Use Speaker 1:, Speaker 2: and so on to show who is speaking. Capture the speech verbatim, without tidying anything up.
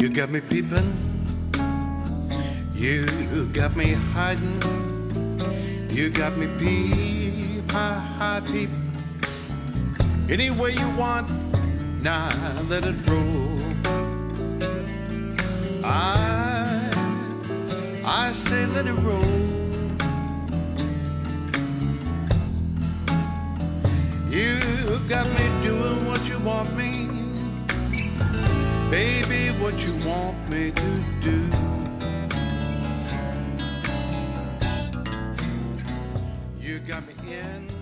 Speaker 1: You got me peeping, you got me hiding, you got me peep, high, high peep. Any way you want, now let it roll. I, I say let it roll. You got me doing what you want me, baby, what you want me to do. You got me in